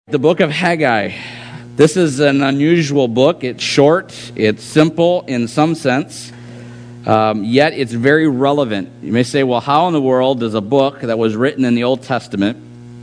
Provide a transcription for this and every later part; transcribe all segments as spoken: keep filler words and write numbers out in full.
The book of Haggai. This is an unusual book. It's short, it's simple in some sense, um, yet it's very relevant. You may say, well, how in the world does a book that was written in the Old Testament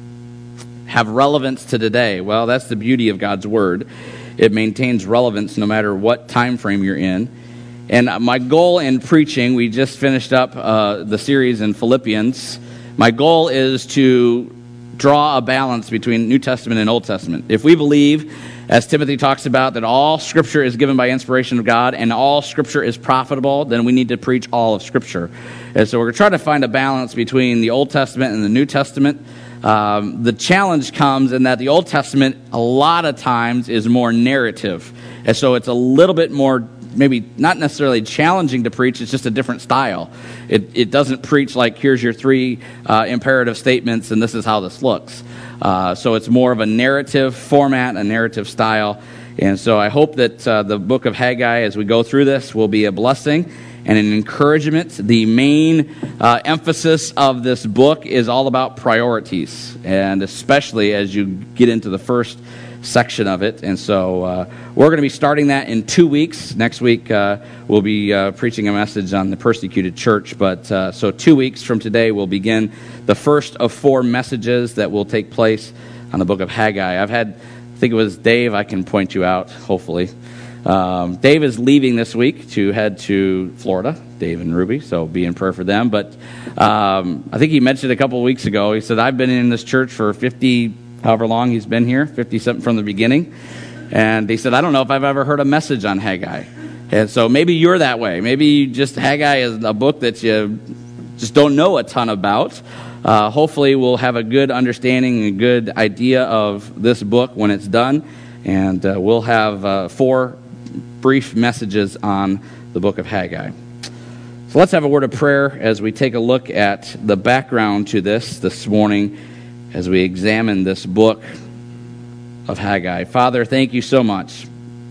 have relevance to today? Well, that's the beauty of God's Word. It maintains relevance no matter what time frame you're in. And my goal in preaching, we just finished up uh, the series in Philippians. My goal is to draw a balance between New Testament and Old Testament. If we believe, as Timothy talks about, that all Scripture is given by inspiration of God and all Scripture is profitable, then we need to preach all of Scripture. And so we're trying to find a balance between the Old Testament and the New Testament. Um, the challenge comes in that the Old Testament, a lot of times, is more narrative. And so it's a little bit more, maybe not necessarily challenging to preach, it's just a different style. It it doesn't preach like, here's your three uh, imperative statements and this is how this looks. Uh, so it's more of a narrative format, a narrative style. And so I hope that uh, the book of Haggai, as we go through this, will be a blessing and an encouragement. The main uh, emphasis of this book is all about priorities, and especially as you get into the first section of it. And so uh, we're going to be starting that in two weeks. Next week uh, we'll be uh, preaching a message on the persecuted church. But uh, so two weeks from today we'll begin the first of four messages that will take place on the book of Haggai. I've had, I think it was Dave, I can point you out, hopefully. Um, Dave is leaving this week to head to Florida, Dave and Ruby, so be in prayer for them. But um, I think he mentioned a couple of weeks ago, he said, I've been in this church for fifty however long he's been here, fifty-something from the beginning. And he said, I don't know if I've ever heard a message on Haggai. And so maybe you're that way. Maybe you just Haggai is a book that you just don't know a ton about. Uh, hopefully we'll have a good understanding and a good idea of this book when it's done. And uh, we'll have uh, four brief messages on the book of Haggai. So let's have a word of prayer as we take a look at the background to this this morning, as we examine this book of Haggai. Father, thank you so much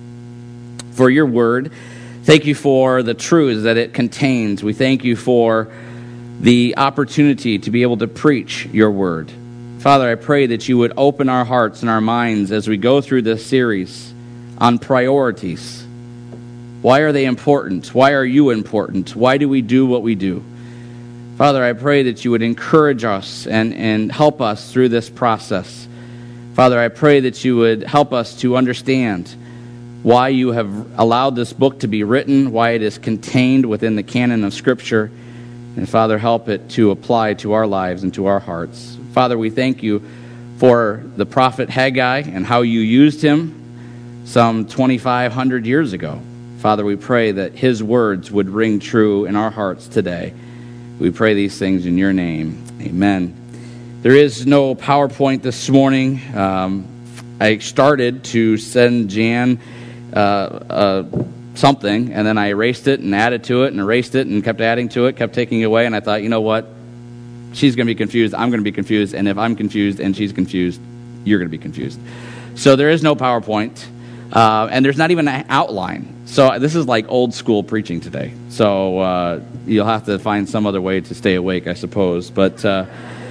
for your word. Thank you for the truths that it contains. We thank you for the opportunity to be able to preach your word. Father, I pray that you would open our hearts and our minds as we go through this series on priorities. Why are they important? Why are you important? Why do we do what we do? Father, I pray that you would encourage us and, and help us through this process. Father, I pray that you would help us to understand why you have allowed this book to be written, why it is contained within the canon of Scripture. And Father, help it to apply to our lives and to our hearts. Father, we thank you for the prophet Haggai and how you used him some twenty-five hundred years ago. Father, we pray that his words would ring true in our hearts today. We pray these things in your name. Amen. There is no PowerPoint this morning. Um, I started to send Jan uh, uh, something, and then I erased it and added to it and erased it and kept adding to it, kept taking it away, and I thought, you know what? She's going to be confused. I'm going to be confused. And if I'm confused and she's confused, you're going to be confused. So there is no PowerPoint, uh, and there's not even an outline. So this is like old school preaching today. So uh, you'll have to find some other way to stay awake, I suppose. But uh,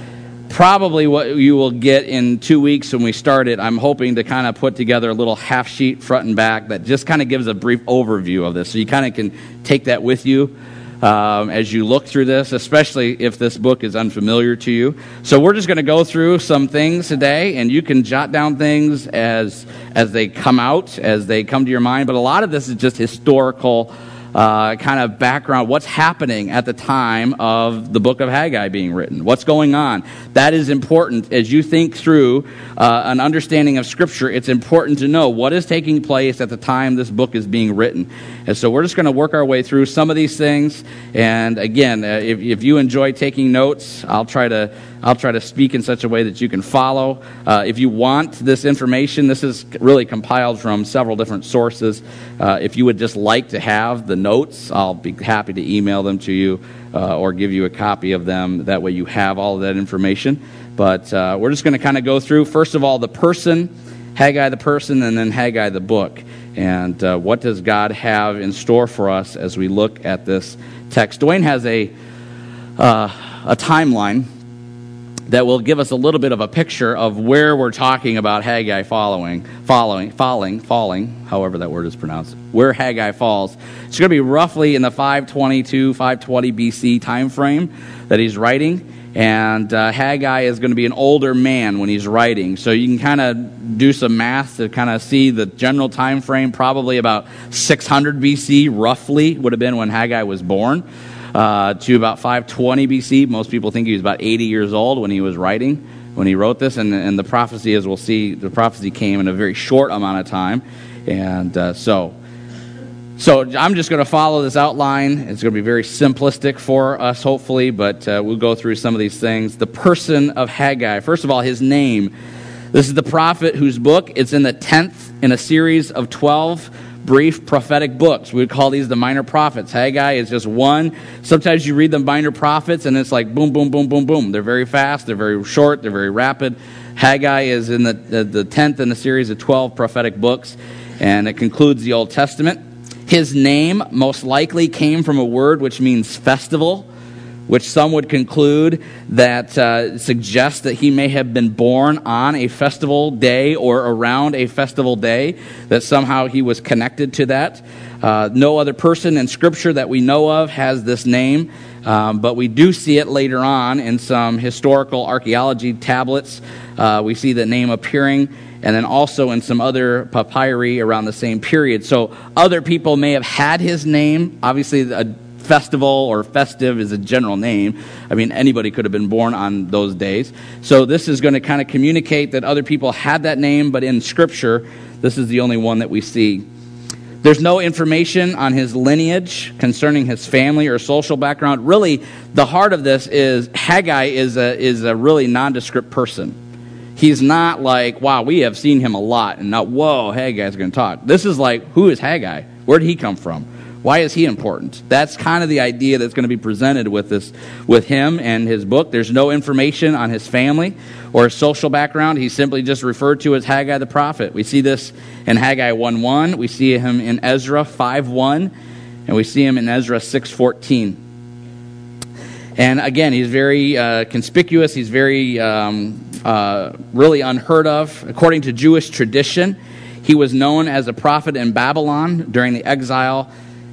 probably what you will get in two weeks when we start it, I'm hoping to kind of put together a little half sheet front and back that just kind of gives a brief overview of this. So you kind of can take that with you um, as you look through this, especially if this book is unfamiliar to you. So we're just going to go through some things today, and you can jot down things as as they come out, as they come to your mind. But a lot of this is just historical uh, kind of background, what's happening at the time of the book of Haggai being written, what's going on. That is important as you think through uh, an understanding of Scripture. It's important to know what is taking place at the time this book is being written. And so we're just going to work our way through some of these things. And again, uh, if, if you enjoy taking notes, I'll try to I'll try to speak in such a way that you can follow. Uh, if you want this information, this is really compiled from several different sources. Uh, if you would just like to have the notes, I'll be happy to email them to you uh, or give you a copy of them. That way you have all of that information. But uh, we're just going to kind of go through, first of all, the person, Haggai the person, and then Haggai the book. And uh, what does God have in store for us as we look at this text? Dwayne has a uh, a timeline that will give us a little bit of a picture of where we're talking about Haggai following, following, falling, falling, however that word is pronounced, where Haggai falls. It's going to be roughly in the five twenty-two, five twenty B C time frame that he's writing. And uh, Haggai is going to be an older man when he's writing. So you can kind of do some math to kind of see the general time frame. Probably about six hundred B C, roughly, would have been when Haggai was born, uh, to about five twenty B C. Most people think he was about eighty years old when he was writing, when he wrote this. And, and the prophecy, as we'll see, the prophecy came in a very short amount of time. And uh, so... So I'm just going to follow this outline. It's going to be very simplistic for us, hopefully, but uh, we'll go through some of these things. The person of Haggai. First of all, his name. This is the prophet whose book, it's in the tenth in a series of twelve brief prophetic books. We would call these the minor prophets. Haggai is just one. Sometimes you read the minor prophets, and it's like boom, boom, boom, boom, boom. They're very fast. They're very short. They're very rapid. Haggai is in the, the, the tenth in a series of twelve prophetic books, and it concludes the Old Testament. His name most likely came from a word which means festival, which some would conclude that uh, suggests that he may have been born on a festival day or around a festival day, that somehow he was connected to that. Uh, no other person in Scripture that we know of has this name, um, but we do see it later on in some historical archaeology tablets. Uh, we see the name appearing, and then also in some other papyri around the same period. So other people may have had his name. Obviously, a festival or festive is a general name. I mean, anybody could have been born on those days. So this is going to kind of communicate that other people had that name, but in Scripture, this is the only one that we see. There's no information on his lineage concerning his family or social background. Really, the heart of this is Haggai is a, is a really nondescript person. He's not like, wow, we have seen him a lot, and not, whoa, Haggai's going to talk. This is like, who is Haggai? Where did he come from? Why is he important? That's kind of the idea that's going to be presented with this, with him and his book. There's no information on his family or his social background. He's simply just referred to as Haggai the prophet. We see this in Haggai one one. We see him in Ezra five one, and we see him in Ezra six fourteen. And again, he's very uh, conspicuous. He's very um, uh, really unheard of. According to Jewish tradition, he was known as a prophet in Babylon during the exile.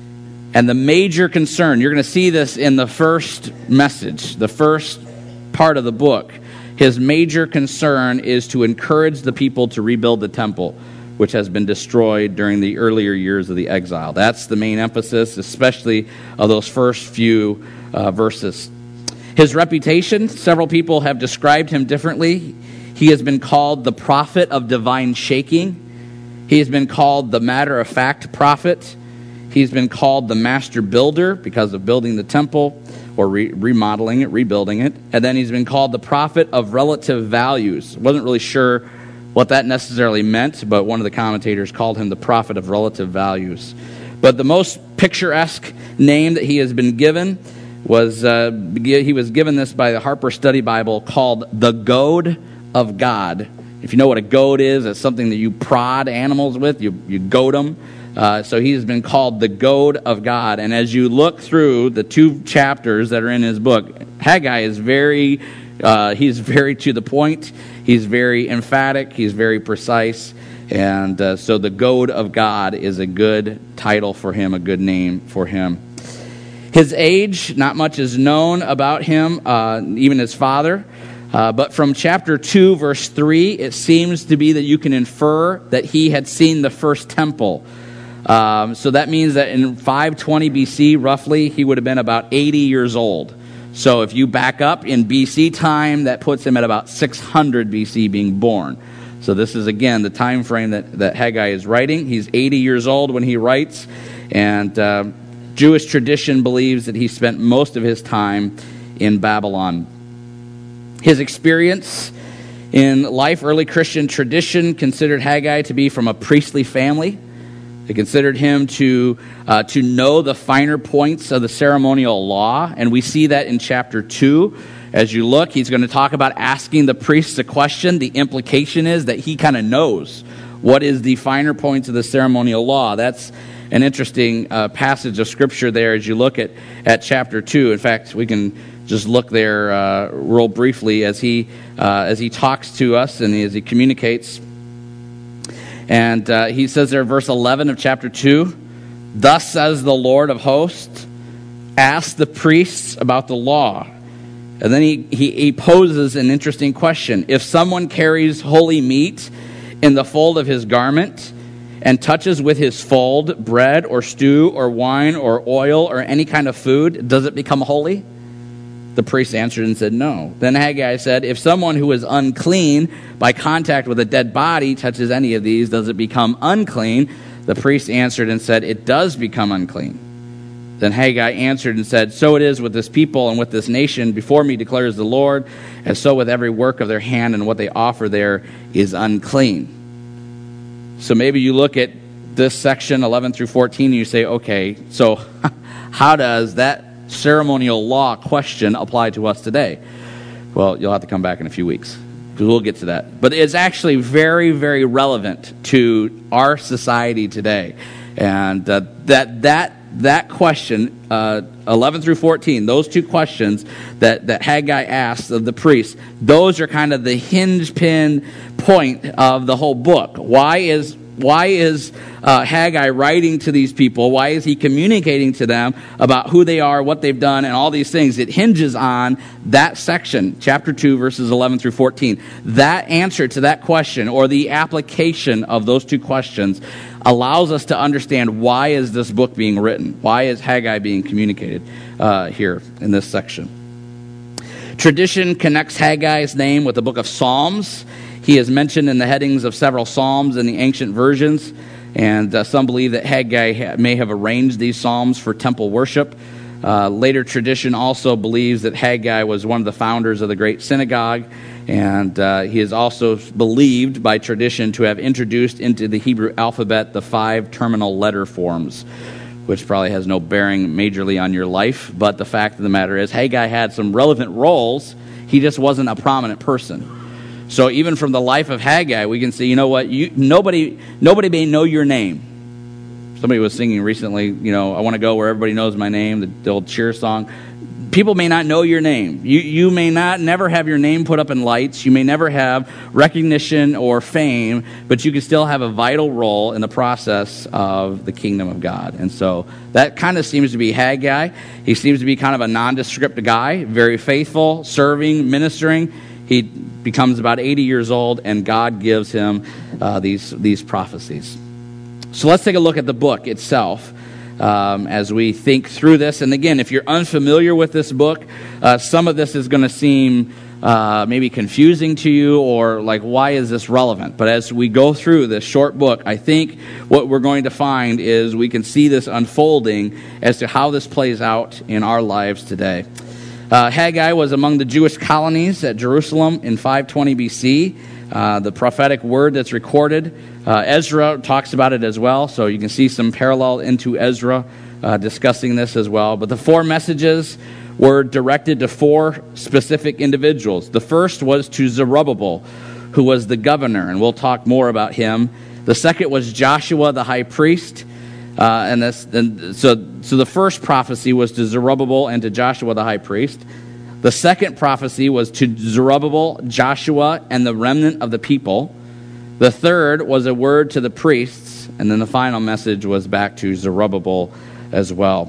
And the major concern, you're going to see this in the first message, the first part of the book. His major concern is to encourage the people to rebuild the temple, which has been destroyed during the earlier years of the exile. That's the main emphasis, especially of those first few uh, verses. His reputation, several people have described him differently. He has been called the prophet of divine shaking. He has been called the matter-of-fact prophet. He's been called the master builder because of building the temple or re- remodeling it, rebuilding it. And then he's been called the prophet of relative values. Wasn't really sure what that necessarily meant, but one of the commentators called him the prophet of relative values. But the most picturesque name that he has been given was, uh, he was given this by the Harper Study Bible, called the Goad of God. If you know what a goad is, it's something that you prod animals with. You, you goad them. Uh, so he has been called the Goad of God. And as you look through the two chapters that are in his book, Haggai is very, uh, he's very to the point. He's very emphatic. He's very precise. And uh, so the Goad of God is a good title for him, a good name for him. His age, not much is known about him, uh, even his father. Uh, but from chapter two, verse three, it seems to be that you can infer that he had seen the first temple. Um, so that means that in five twenty B C, roughly, he would have been about eighty years old. So if you back up in B C time, that puts him at about six hundred B C being born. So this is, again, the time frame that, that Haggai is writing. He's eighty years old when he writes, and uh, Jewish tradition believes that he spent most of his time in Babylon. His experience in life, early Christian tradition considered Haggai to be from a priestly family. They considered him to uh, to know the finer points of the ceremonial law, and we see that in chapter two. As you look, he's going to talk about asking the priests a question. The implication is that he kind of knows what is the finer points of the ceremonial law. That's an interesting uh, passage of Scripture there as you look at, at chapter two. In fact, we can just look there uh, real briefly as he uh, as he talks to us and as he communicates. And uh, he says there, verse eleven of chapter two, "Thus says the Lord of hosts, ask the priests about the law." And then he, he, he poses an interesting question. If someone carries holy meat in the fold of his garment and touches with his fold bread or stew or wine or oil or any kind of food, does it become holy? The priest answered and said, no. Then Haggai said, if someone who is unclean by contact with a dead body touches any of these, does it become unclean? The priest answered and said, it does become unclean. Then Haggai answered and said, so it is with this people and with this nation before me, declares the Lord, and so with every work of their hand, and what they offer there is unclean. So maybe you look at this section, eleven through fourteen, and you say, okay, so how does that ceremonial law question apply to us today? Well, you'll have to come back in a few weeks, because we'll get to that. But it's actually very, very relevant to our society today. And uh, that that that question, uh, eleven through fourteen, those two questions that, that Haggai asks of the priests, those are kind of the hinge pin point of the whole book. Why is Why is uh, Haggai writing to these people? Why is he communicating to them about who they are, what they've done, and all these things? It hinges on that section, chapter two, verses eleven through fourteen. That answer to that question, or the application of those two questions, allows us to understand why is this book being written? Why is Haggai being communicated uh, here in this section? Tradition connects Haggai's name with the book of Psalms. He is mentioned in the headings of several psalms in the ancient versions, and uh, some believe that Haggai ha- may have arranged these psalms for temple worship. Uh, later tradition also believes that Haggai was one of the founders of the great synagogue, and uh, he is also believed by tradition to have introduced into the Hebrew alphabet the five terminal letter forms, which probably has no bearing majorly on your life, but the fact of the matter is Haggai had some relevant roles. He just wasn't a prominent person. So even from the life of Haggai, we can see, you know what, you, nobody nobody may know your name. Somebody was singing recently, you know, I want to go where everybody knows my name, the, the old cheer song. People may not know your name. You you may not never have your name put up in lights. You may never have recognition or fame, but you can still have a vital role in the process of the kingdom of God. And so that kind of seems to be Haggai. He seems to be kind of a nondescript guy, very faithful, serving, ministering. He becomes about eighty years old, and God gives him uh, these these prophecies. So let's take a look at the book itself um, as we think through this. And again, if you're unfamiliar with this book, uh, some of this is going to seem uh, maybe confusing to you, or like, why is this relevant? But as we go through this short book, I think what we're going to find is we can see this unfolding as to how this plays out in our lives today. Uh, Haggai was among the Jewish colonies at Jerusalem in five twenty B C. Uh, the prophetic word that's recorded, uh, Ezra talks about it as well, so you can see some parallel into Ezra uh, discussing this as well. But the four messages were directed to four specific individuals. The first was to Zerubbabel, who was the governor, and we'll talk more about him. The second was Joshua, the high priest. Uh, and, this, and so, so the first prophecy was to Zerubbabel and to Joshua the high priest. The second prophecy was to Zerubbabel, Joshua, and the remnant of the people. The third was a word to the priests, and then the final message was back to Zerubbabel as well.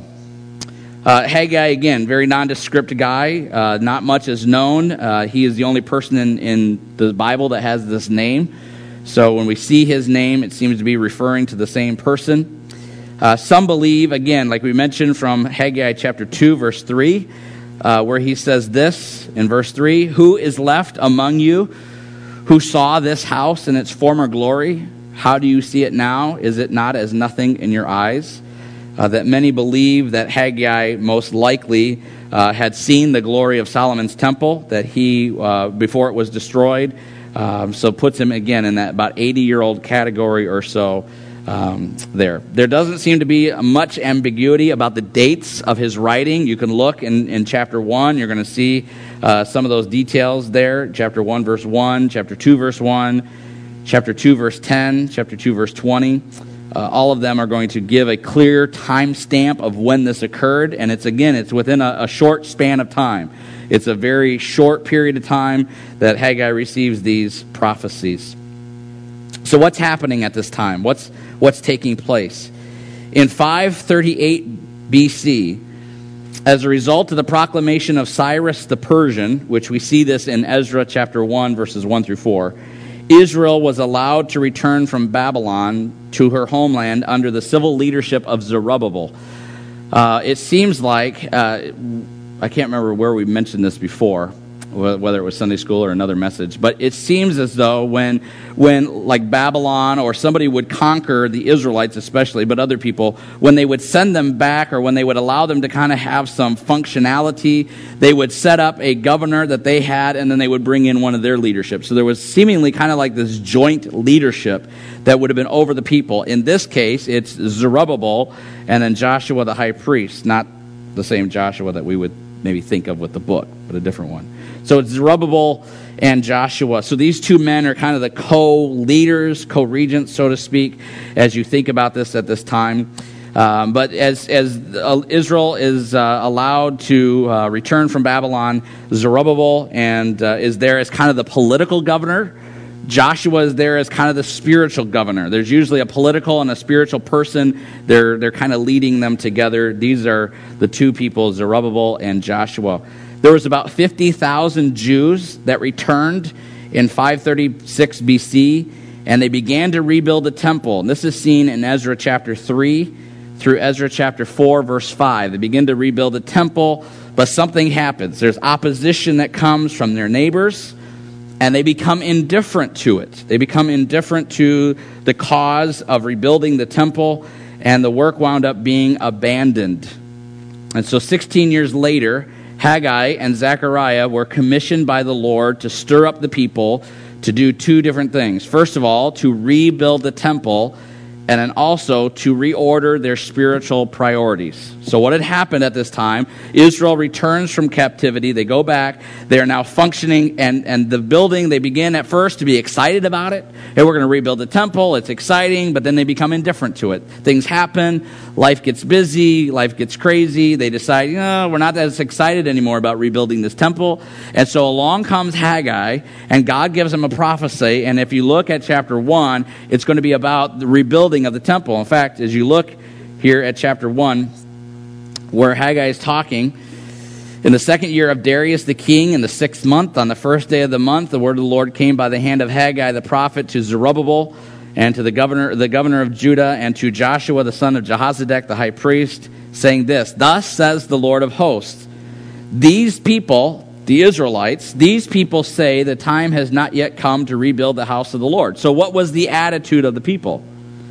Uh, Haggai, again, very nondescript guy. Uh, not much is known. Uh, he is the only person in, in the Bible that has this name. So when we see his name, it seems to be referring to the same person. Uh, some believe, again, like we mentioned from Haggai chapter two, verse three, uh, where he says this in verse three, who is left among you who saw this house in its former glory? How do you see it now? Is it not as nothing in your eyes? Uh, that many believe that Haggai most likely uh, had seen the glory of Solomon's temple, that he, uh, before it was destroyed, um, so puts him again in that about eighty-year-old category or so. Um, there. There doesn't seem to be much ambiguity about the dates of his writing. You can look in, in chapter one. You're going to see uh, some of those details there. Chapter one, verse one. Chapter two, verse one. Chapter two, verse ten. Chapter two, verse twenty. Uh, all of them are going to give a clear time stamp of when this occurred, and it's again, it's within a, a short span of time. It's a very short period of time that Haggai receives these prophecies. So what's happening at this time? What's what's taking place? In five thirty-eight B C, as a result of the proclamation of Cyrus the Persian, which we see this in Ezra chapter one, verses one through four, Israel was allowed to return from Babylon to her homeland under the civil leadership of Zerubbabel. Uh, it seems like, uh, I can't remember where we mentioned this before, whether it was Sunday school or another message, but it seems as though when, when like Babylon or somebody would conquer the Israelites especially, but other people, when they would send them back or when they would allow them to kind of have some functionality, they would set up a governor that they had, and then they would bring in one of their leadership. So there was seemingly kind of like this joint leadership that would have been over the people. In this case, it's Zerubbabel and then Joshua the high priest, not the same Joshua that we would maybe think of with the book, but a different one. So it's Zerubbabel and Joshua. So these two men are kind of the co-leaders, co-regents, so to speak, as you think about this at this time. Um, but as as Israel is uh, allowed to uh, return from Babylon, Zerubbabel and uh, is there as kind of the political governor. Joshua is there as kind of the spiritual governor. There's usually a political and a spiritual person. They're they're kind of leading them together. These are the two people, Zerubbabel and Joshua. There was about fifty thousand Jews that returned in five thirty-six B C, and they began to rebuild the temple. And this is seen in Ezra chapter three through Ezra chapter four, verse five. They begin to rebuild the temple, but something happens. There's opposition that comes from their neighbors, and they become indifferent to it. They become indifferent to the cause of rebuilding the temple, and the work wound up being abandoned. And so sixteen years later, Haggai and Zechariah were commissioned by the Lord to stir up the people to do two different things. First of all, to rebuild the temple, and then also to reorder their spiritual priorities. So what had happened at this time, Israel returns from captivity. They go back. They are now functioning, and, and the building, they begin at first to be excited about it. Hey, we're going to rebuild the temple. It's exciting, but then they become indifferent to it. Things happen. Life gets busy. Life gets crazy. They decide, you know, we're not as excited anymore about rebuilding this temple. And so along comes Haggai, and God gives him a prophecy. And if you look at chapter one, it's going to be about the rebuilding of the temple. In fact, as you look here at chapter one, where Haggai is talking, in the second year of Darius the king, in the sixth month, on the first day of the month, the word of the Lord came by the hand of Haggai the prophet to Zerubbabel and to the governor, the governor of Judah, and to Joshua the son of Jehozadak the high priest, saying this, "Thus says the Lord of hosts, these people, the Israelites, these people say the time has not yet come to rebuild the house of the Lord." So what was the attitude of the people?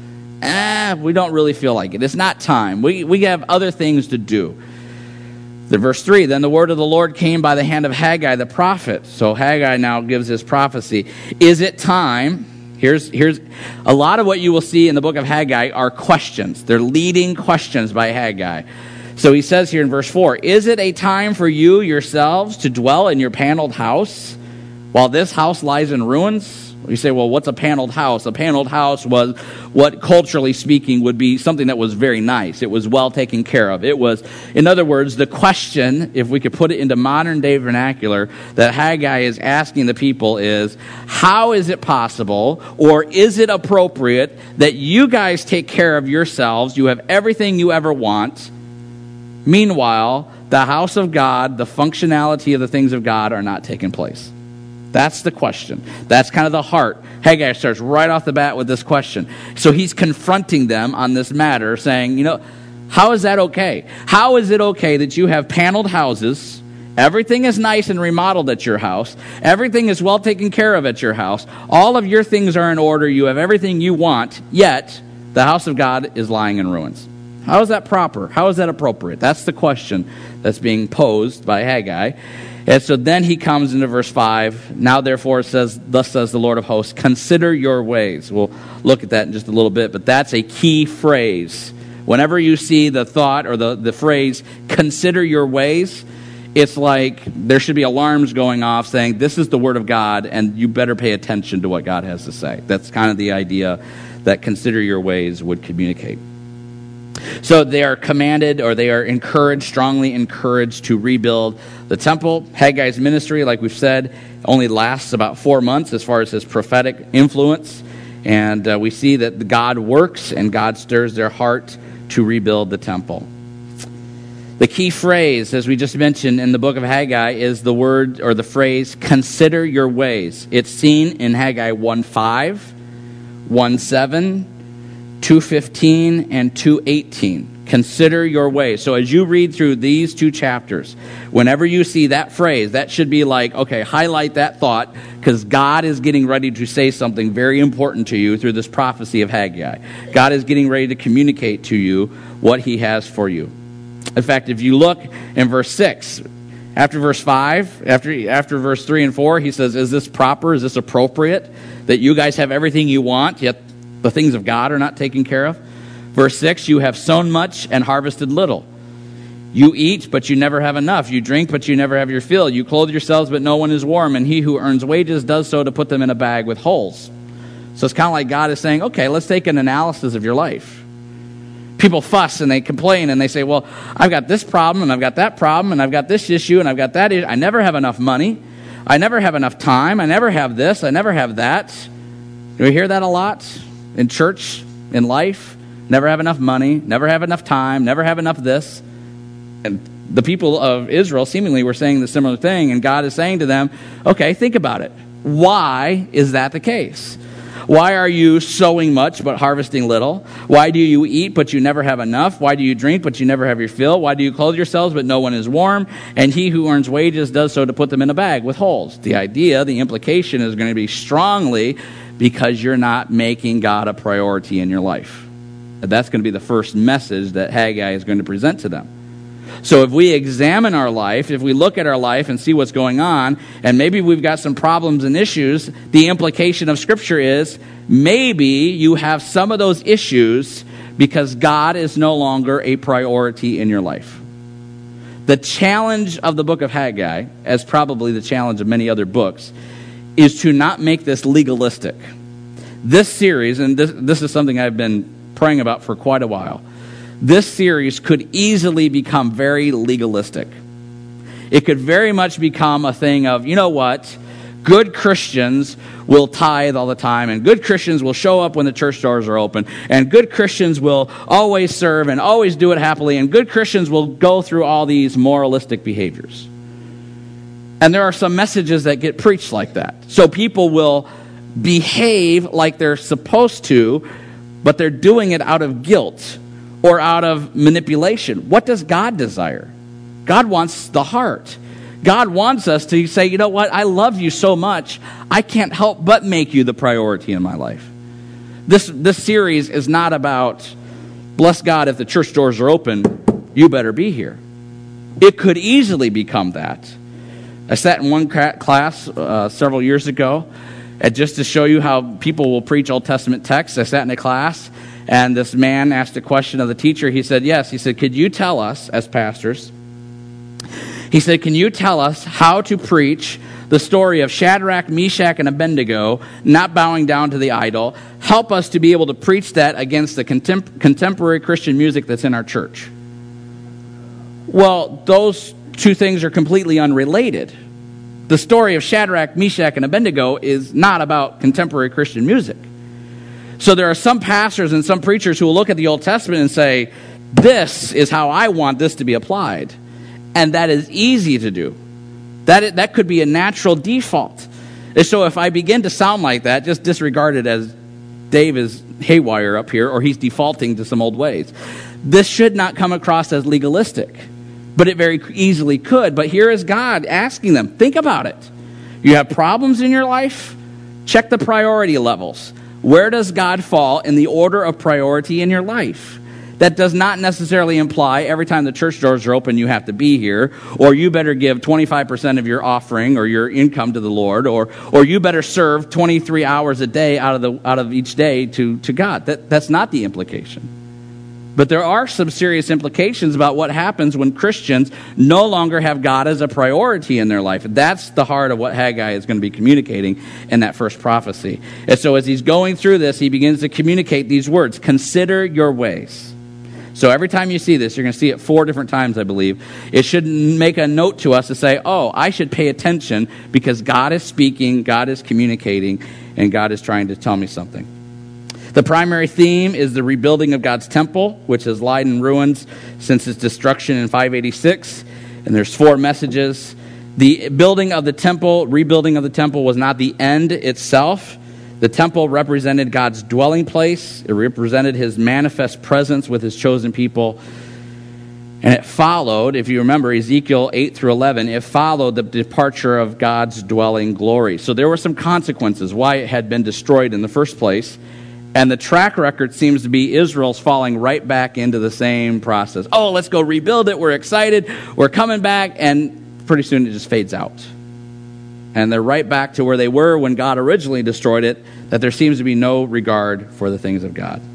Eh, we don't really feel like it. It's not time. We we have other things to do. The verse three, then the word of the Lord came by the hand of Haggai the prophet. So Haggai now gives his prophecy. Is it time? Here's, here's a lot of what you will see in the book of Haggai are questions. They're leading questions by Haggai. So he says here in verse four, is it a time for you yourselves to dwell in your paneled house while this house lies in ruins? You say, well, what's a paneled house? A paneled house was what, culturally speaking, would be something that was very nice. It was well taken care of. It was, in other words, the question, if we could put it into modern day vernacular, that Haggai is asking the people is, how is it possible, or is it appropriate that you guys take care of yourselves? You have everything you ever want. Meanwhile, the house of God, the functionality of the things of God are not taking place. That's the question. That's kind of the heart. Haggai starts right off the bat with this question. So he's confronting them on this matter, saying, you know, how is that okay? How is it okay that you have paneled houses, everything is nice and remodeled at your house, everything is well taken care of at your house, all of your things are in order, you have everything you want, yet the house of God is lying in ruins? How is that proper? How is that appropriate? That's the question that's being posed by Haggai. And so then he comes into verse five. Now therefore it says, thus says the Lord of hosts, consider your ways. We'll look at that in just a little bit, but that's a key phrase. Whenever you see the thought or the, the phrase, consider your ways, it's like there should be alarms going off saying, this is the word of God, and you better pay attention to what God has to say. That's kind of the idea that consider your ways would communicate. So they are commanded, or they are encouraged, strongly encouraged to rebuild the temple. Haggai's ministry, like we've said, only lasts about four months as far as his prophetic influence. And uh, we see that God works and God stirs their heart to rebuild the temple. The key phrase, as we just mentioned in the book of Haggai, is the word or the phrase, consider your ways. It's seen in Haggai one five, one seven, two fifteen, and two eighteen. Consider your ways. So as you read through these two chapters, whenever you see that phrase, that should be like, okay, highlight that thought, because God is getting ready to say something very important to you through this prophecy of Haggai. God is getting ready to communicate to you what he has for you. In fact, if you look in verse six, after verse five, after, after verse three and four, he says, is this proper? Is this appropriate? That you guys have everything you want, yet the things of God are not taken care of? Verse six, you have sown much and harvested little. You eat, but you never have enough. You drink, but you never have your fill. You clothe yourselves, but no one is warm. And he who earns wages does so to put them in a bag with holes. So it's kind of like God is saying, okay, let's take an analysis of your life. People fuss and they complain and they say, well, I've got this problem and I've got that problem and I've got this issue and I've got that issue. I never have enough money. I never have enough time. I never have this. I never have that. Do we hear that a lot in church, in life? Never have enough money, never have enough time, never have enough this. And the people of Israel seemingly were saying the similar thing, and God is saying to them, okay, think about it. Why is that the case? Why are you sowing much but harvesting little? Why do you eat but you never have enough? Why do you drink but you never have your fill? Why do you clothe yourselves but no one is warm? And he who earns wages does so to put them in a bag with holes. The idea, the implication is going to be strongly because you're not making God a priority in your life. That's going to be the first message that Haggai is going to present to them. So if we examine our life, if we look at our life and see what's going on, and maybe we've got some problems and issues, the implication of Scripture is maybe you have some of those issues because God is no longer a priority in your life. The challenge of the book of Haggai, as probably the challenge of many other books, is to not make this legalistic. This series, and this, this is something I've been praying about for quite a while, this series could easily become very legalistic. It could very much become a thing of, you know what, good Christians will tithe all the time, and good Christians will show up when the church doors are open, and good Christians will always serve and always do it happily, and good Christians will go through all these moralistic behaviors. And there are some messages that get preached like that. So people will behave like they're supposed to, but they're doing it out of guilt or out of manipulation. What does God desire? God wants the heart. God wants us to say, you know what, I love you so much, I can't help but make you the priority in my life. This, this series is not about, bless God, if the church doors are open, you better be here. It could easily become that. I sat in one class uh, several years ago, and just to show you how people will preach Old Testament texts, I sat in a class, and this man asked a question of the teacher. He said, yes, he said, could you tell us, as pastors, he said, can you tell us how to preach the story of Shadrach, Meshach, and Abednego not bowing down to the idol? Help us to be able to preach that against the contem- contemporary Christian music that's in our church. Well, those two things are completely unrelated. The story of Shadrach, Meshach, and Abednego is not about contemporary Christian music. So there are some pastors and some preachers who will look at the Old Testament and say, this is how I want this to be applied. And that is easy to do. That, that could be a natural default. And so if I begin to sound like that, just disregard it as Dave is haywire up here, or he's defaulting to some old ways. This should not come across as legalistic. But it very easily could. But here is God asking them, think about it. You have problems in your life? Check the priority levels. Where does God fall in the order of priority in your life? That does not necessarily imply every time the church doors are open you have to be here, or you better give twenty-five percent of your offering or your income to the Lord, or or you better serve twenty-three hours a day out of the out of each day to, to God. That, that's not the implication. But there are some serious implications about what happens when Christians no longer have God as a priority in their life. That's the heart of what Haggai is going to be communicating in that first prophecy. And so as he's going through this, he begins to communicate these words: consider your ways. So every time you see this, you're going to see it four different times, I believe. It should make a note to us to say, oh, I should pay attention because God is speaking, God is communicating, and God is trying to tell me something. The primary theme is the rebuilding of God's temple, which has lied in ruins since its destruction in five eighty-six. And there's four messages. The building of the temple, rebuilding of the temple was not the end itself. The temple represented God's dwelling place. It represented his manifest presence with his chosen people. And it followed, if you remember Ezekiel eight through eleven, it followed the departure of God's dwelling glory. So there were some consequences why it had been destroyed in the first place. And the track record seems to be Israel's falling right back into the same process. Oh, let's go rebuild it. We're excited. We're coming back. And pretty soon it just fades out. And they're right back to where they were when God originally destroyed it, that there seems to be no regard for the things of God.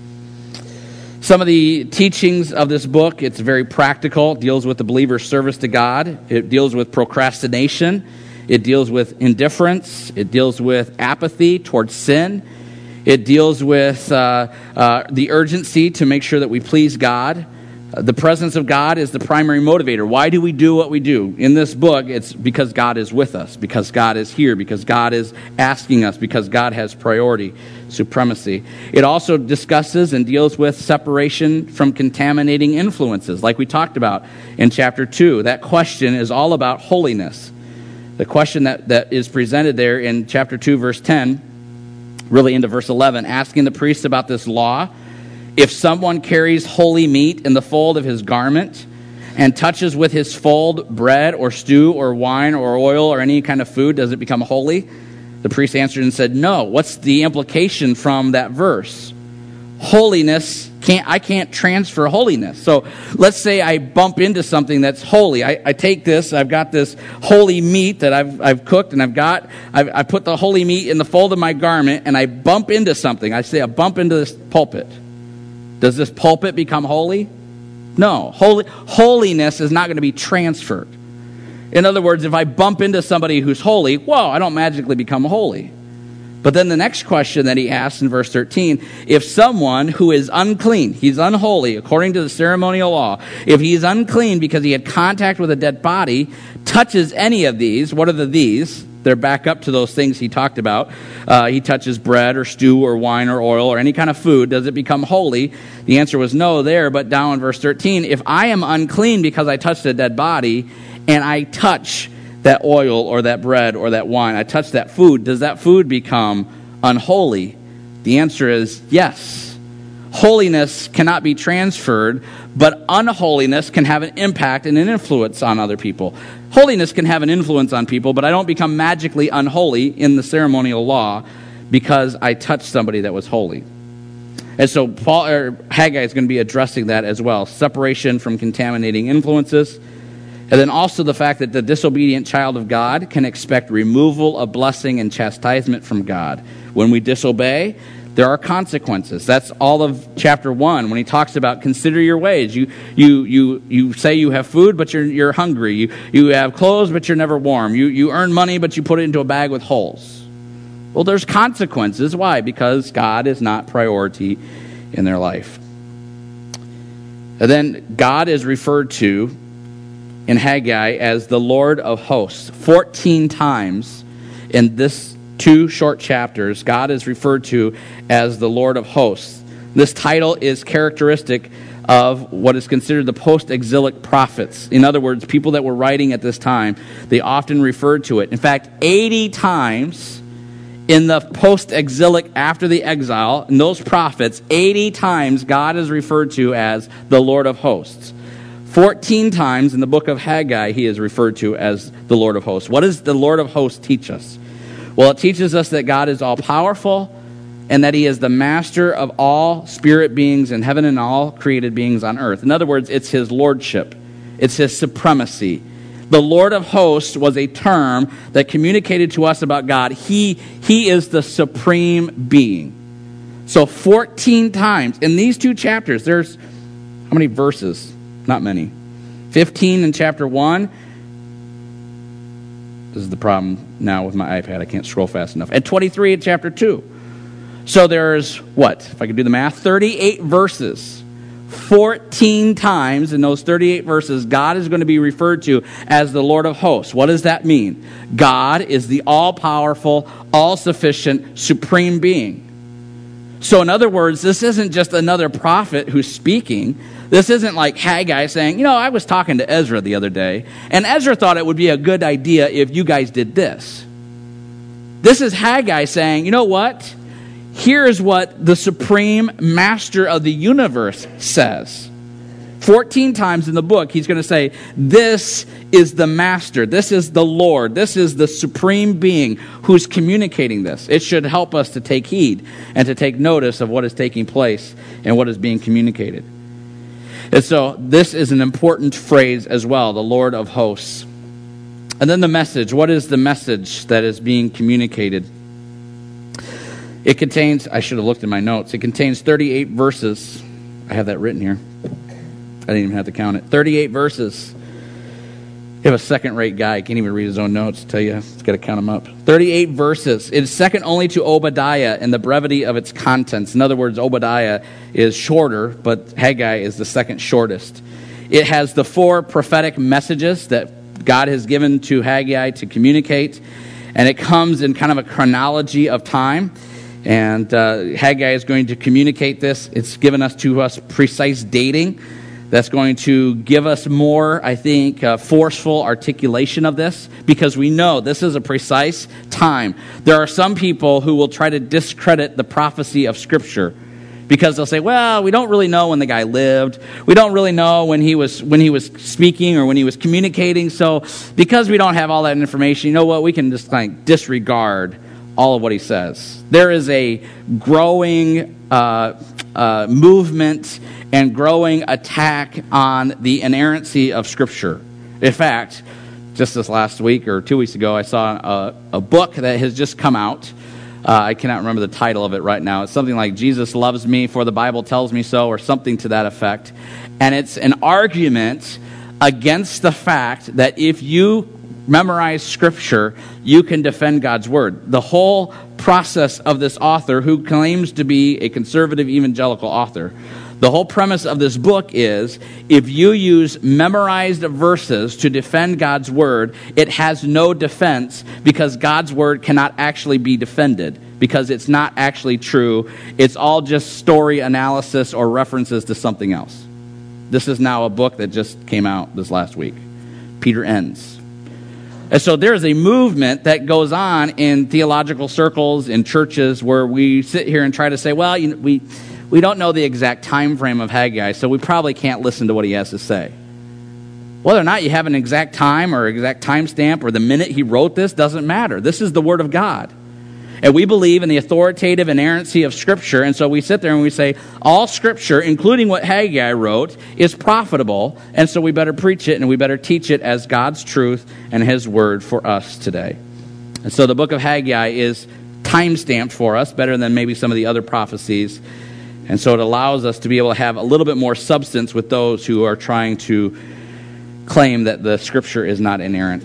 Some of the teachings of this book, it's very practical. It deals with the believer's service to God. It deals with procrastination. It deals with indifference. It deals with apathy towards sin. It deals with uh, uh, the urgency to make sure that we please God. Uh, the presence of God is the primary motivator. Why do we do what we do? In this book, it's because God is with us, because God is here, because God is asking us, because God has priority, supremacy. It also discusses and deals with separation from contaminating influences, like we talked about in chapter two. That question is all about holiness. The question that, that is presented there in chapter two, verse ten, really into verse eleven, asking the priest about this law. If someone carries holy meat in the fold of his garment and touches with his fold bread or stew or wine or oil or any kind of food, does it become holy? The priest answered and said, no. What's the implication from that verse? Holiness, can't I can't transfer holiness. So let's say I bump into something that's holy. I, I take this, I've got this holy meat that I've I've cooked, and I've got, I've, I put the holy meat in the fold of my garment, and I bump into something. I say I bump into this pulpit. Does this pulpit become holy? No. Holy, holiness is not going to be transferred. In other words, if I bump into somebody who's holy, whoa, I don't magically become holy. But then the next question that he asks in verse thirteen, if someone who is unclean, he's unholy according to the ceremonial law, if he's unclean because he had contact with a dead body, touches any of these, what are the these? They're back up to those things he talked about. Uh, he touches bread or stew or wine or oil or any kind of food. Does it become holy? The answer was no there, but down in verse thirteen, if I am unclean because I touched a dead body and I touch that oil or that bread or that wine, I touch that food, does that food become unholy? The answer is yes. Holiness cannot be transferred, but unholiness can have an impact and an influence on other people. Holiness can have an influence on people, but I don't become magically unholy in the ceremonial law because I touched somebody that was holy. And so Paul, or Haggai is going to be addressing that as well. Separation from contaminating influences. And then also the fact that the disobedient child of God can expect removal of blessing and chastisement from God. When we disobey, there are consequences. That's all of chapter one when he talks about consider your ways. You you you you say you have food, but you're you're hungry. You you have clothes, but you're never warm. You you earn money, but you put it into a bag with holes. Well, there's consequences. Why? Because God is not priority in their life. And then God is referred to in Haggai as the Lord of hosts. fourteen times in this two short chapters, God is referred to as the Lord of hosts. This title is characteristic of what is considered the post-exilic prophets. In other words, people that were writing at this time, they often referred to it. In fact, eighty times in the post-exilic, after the exile, in those prophets, eighty times God is referred to as the Lord of hosts. fourteen times in the book of Haggai, he is referred to as the Lord of hosts. What does the Lord of hosts teach us? Well, it teaches us that God is all-powerful and that he is the master of all spirit beings in heaven and all created beings on earth. In other words, it's his lordship. It's his supremacy. The Lord of hosts was a term that communicated to us about God. He, he is the supreme being. So fourteen times in these two chapters, there's how many verses? Not many. fifteen in chapter one. This is the problem now with my iPad. I can't scroll fast enough. And twenty-three in chapter two. So there's, what, if I could do the math, thirty-eight verses. fourteen times in those thirty-eight verses, God is going to be referred to as the Lord of hosts. What does that mean? God is the all-powerful, all-sufficient, supreme being. So in other words, this isn't just another prophet who's speaking. This isn't like Haggai saying, you know, I was talking to Ezra the other day, and Ezra thought it would be a good idea if you guys did this. This is Haggai saying, you know what? Here's what the supreme master of the universe says. fourteen times in the book, he's going to say, this is the master, this is the Lord, this is the supreme being who's communicating this. It should help us to take heed and to take notice of what is taking place and what is being communicated. And so this is an important phrase as well, the Lord of hosts. And then the message. What is the message that is being communicated? It contains, I should have looked in my notes, it contains thirty-eight verses. I have that written here. I didn't even have to count it. thirty-eight verses. You have a second-rate guy. He can't even read his own notes. I tell you, he's got to count them up. thirty-eight verses. It is second only to Obadiah in the brevity of its contents. In other words, Obadiah is shorter, but Haggai is the second shortest. It has the four prophetic messages that God has given to Haggai to communicate, and it comes in kind of a chronology of time. And uh, Haggai is going to communicate this. It's given us to us precise dating. That's going to give us more, I think, uh, forceful articulation of this, because we know this is a precise time. There are some people who will try to discredit the prophecy of Scripture because they'll say, well, we don't really know when the guy lived. We don't really know when he was when he was speaking or when he was communicating. So because we don't have all that information, you know what? We can just like disregard all of what he says. There is a growing uh, uh, movement and growing attack on the inerrancy of Scripture. In fact, just this last week or two weeks ago, I saw a, a book that has just come out. Uh, I cannot remember the title of it right now. It's something like Jesus Loves Me, for the Bible Tells Me So, or something to that effect. And it's an argument against the fact that if you memorize Scripture, you can defend God's Word. The whole process of this author, who claims to be a conservative evangelical author, the whole premise of this book is, if you use memorized verses to defend God's Word, it has no defense, because God's Word cannot actually be defended, because it's not actually true. It's all just story analysis or references to something else. This is now a book that just came out this last week. Peter Enns. And so there is a movement that goes on in theological circles, in churches, where we sit here and try to say, well, you know, we... We don't know the exact time frame of Haggai, so we probably can't listen to what he has to say. Whether or not you have an exact time or exact timestamp or the minute he wrote this doesn't matter. This is the Word of God. And we believe in the authoritative inerrancy of Scripture, and so we sit there and we say, all Scripture, including what Haggai wrote, is profitable, and so we better preach it and we better teach it as God's truth and His Word for us today. And so the book of Haggai is time-stamped for us, better than maybe some of the other prophecies. And so it allows us to be able to have a little bit more substance with those who are trying to claim that the Scripture is not inerrant.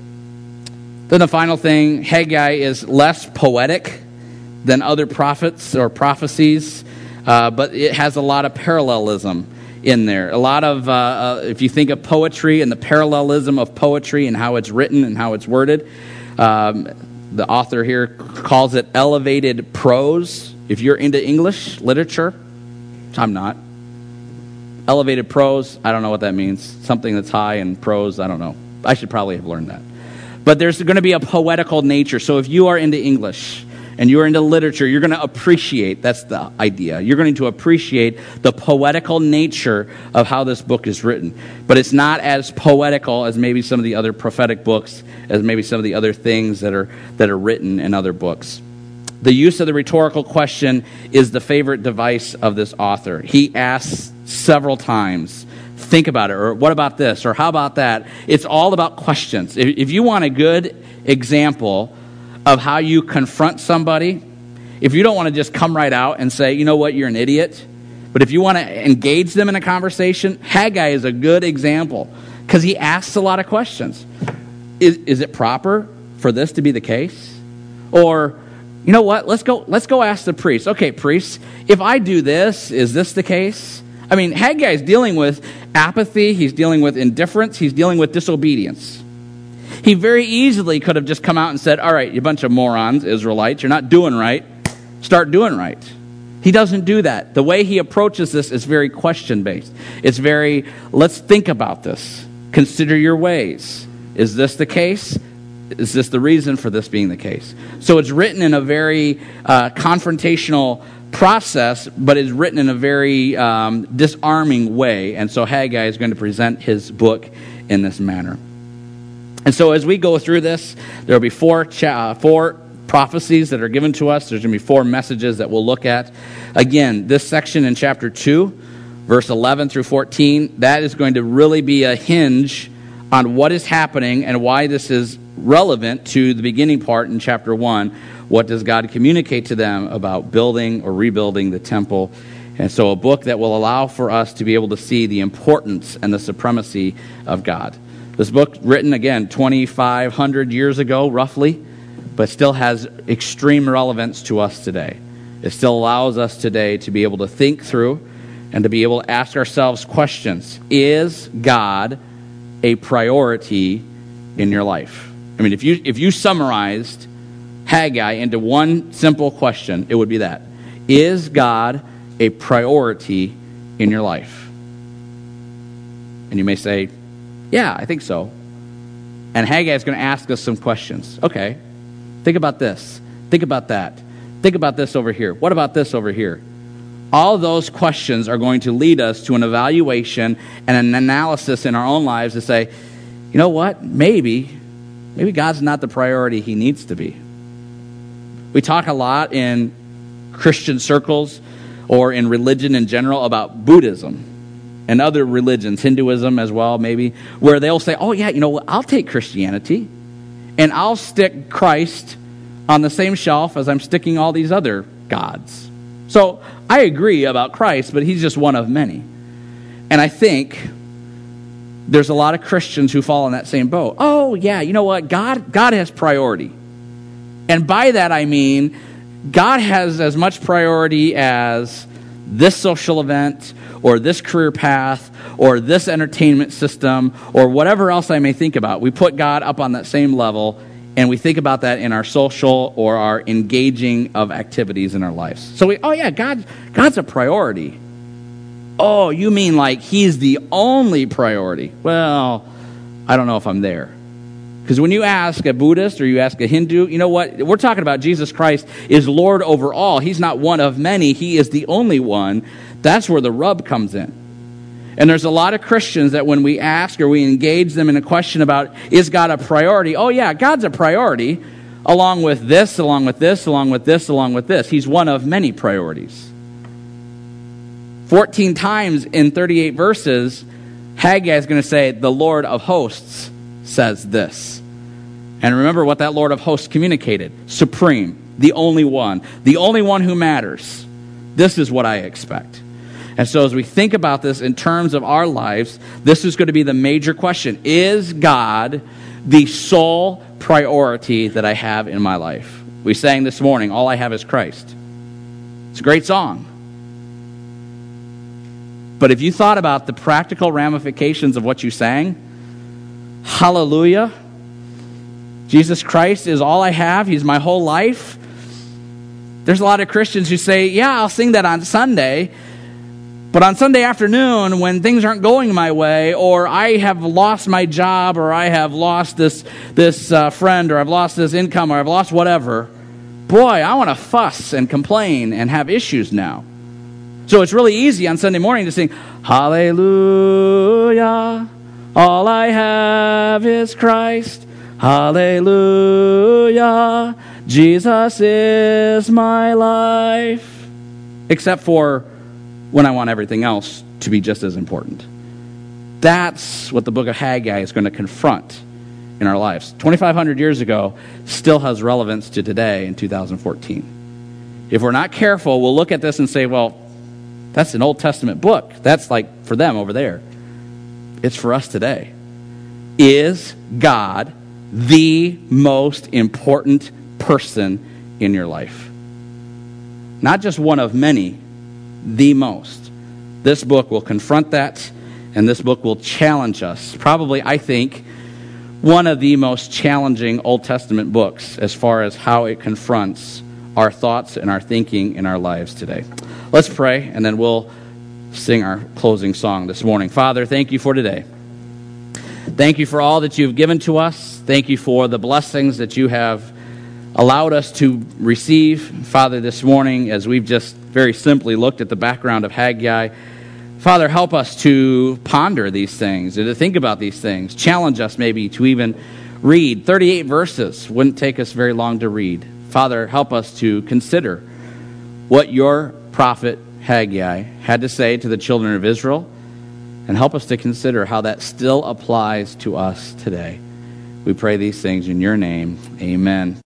Then the final thing, Haggai is less poetic than other prophets or prophecies, uh, but it has a lot of parallelism in there. A lot of, uh, uh, if you think of poetry and the parallelism of poetry and how it's written and how it's worded, um, the author here calls it elevated prose. If you're into English literature, I'm not. Elevated prose, I don't know what that means. Something that's high and prose, I don't know. I should probably have learned that. But there's going to be a poetical nature. So if you are into English and you're into literature, you're going to appreciate, that's the idea, you're going to appreciate the poetical nature of how this book is written. But it's not as poetical as maybe some of the other prophetic books, as maybe some of the other things that are that are written in other books. The use of the rhetorical question is the favorite device of this author. He asks several times, think about it, or what about this, or how about that? It's all about questions. If you want a good example of how you confront somebody, if you don't want to just come right out and say, you know what, you're an idiot, but if you want to engage them in a conversation, Haggai is a good example because he asks a lot of questions. Is, is it proper for this to be the case? Or, you know what, let's go let's go ask the priest. Okay, priests, if I do this, is this the case? I mean, Haggai is dealing with apathy, he's dealing with indifference, he's dealing with disobedience. He very easily could have just come out and said, all right, you bunch of morons, Israelites, you're not doing right, start doing right. He doesn't do that. The way he approaches this is very question-based. It's very, let's think about this. Consider your ways. Is this the case? Is this the reason for this being the case? So it's written in a very uh, confrontational process, but it's written in a very um, disarming way. And so Haggai is going to present his book in this manner. And so as we go through this, there will be four, cha- four prophecies that are given to us. There's going to be four messages that we'll look at. Again, this section in chapter two, verse eleven through fourteen, that is going to really be a hinge on what is happening and why this is relevant to the beginning part in chapter one. What does God communicate to them about building or rebuilding the temple? And so a book that will allow for us to be able to see the importance and the supremacy of God. This book, written again twenty-five hundred years ago, roughly, but still has extreme relevance to us today. It still allows us today to be able to think through and to be able to ask ourselves questions. Is God a priority in your life? I mean, if you if you summarized Haggai into one simple question, it would be that. Is God a priority in your life? And you may say, yeah, I think so. And Haggai is going to ask us some questions. Okay, think about this. Think about that. Think about this over here. What about this over here? All those questions are going to lead us to an evaluation and an analysis in our own lives to say, you know what, maybe, maybe God's not the priority he needs to be. We talk a lot in Christian circles or in religion in general about Buddhism and other religions, Hinduism as well maybe, where they'll say, oh yeah, you know what, I'll take Christianity and I'll stick Christ on the same shelf as I'm sticking all these other gods. So I agree about Christ, but he's just one of many. And I think there's a lot of Christians who fall in that same boat. Oh yeah, you know what, God, God has priority. And by that I mean, God has as much priority as this social event or this career path or this entertainment system or whatever else I may think about. We put God up on that same level, and we think about that in our social or our engaging of activities in our lives. So we, oh yeah, God, God's a priority. Oh, you mean like he's the only priority? Well, I don't know if I'm there. Because when you ask a Buddhist or you ask a Hindu, you know what? We're talking about Jesus Christ is Lord over all. He's not one of many. He is the only one. That's where the rub comes in. And there's a lot of Christians that when we ask or we engage them in a question about, is God a priority? Oh yeah, God's a priority, along with this, along with this, along with this, along with this. He's one of many priorities. fourteen times in thirty-eight verses, Haggai is going to say, the Lord of hosts says this. And remember what that Lord of hosts communicated. Supreme, the only one, the only one who matters. This is what I expect. And so as we think about this in terms of our lives, this is going to be the major question. Is God the sole priority that I have in my life? We sang this morning, all I have is Christ. It's a great song. But if you thought about the practical ramifications of what you sang, hallelujah, Jesus Christ is all I have. He's my whole life. There's a lot of Christians who say, yeah, I'll sing that on Sunday, but on Sunday afternoon when things aren't going my way, or I have lost my job, or I have lost this, this uh, friend, or I've lost this income, or I've lost whatever, boy, I want to fuss and complain and have issues now. So it's really easy on Sunday morning to sing, hallelujah, all I have is Christ. Hallelujah, Jesus is my life. Except for when I want everything else to be just as important. That's what the book of Haggai is going to confront in our lives. twenty-five hundred years ago still has relevance to today in two thousand fourteen. If we're not careful, we'll look at this and say, well, that's an Old Testament book. That's like for them over there. It's for us today. Is God the most important person in your life? Not just one of many, the most. This book will confront that, and this book will challenge us. Probably, I think, one of the most challenging Old Testament books as far as how it confronts our thoughts and our thinking in our lives today. Let's pray, and then we'll sing our closing song this morning. Father, thank you for today. Thank you for all that you've given to us. Thank you for the blessings that you have allowed us to receive. Father, this morning, as we've just very simply looked at the background of Haggai, Father, help us to ponder these things and to think about these things. Challenge us maybe to even read. thirty-eight verses wouldn't take us very long to read. Father, help us to consider what your prophet Haggai had to say to the children of Israel, and help us to consider how that still applies to us today. We pray these things in your name. Amen.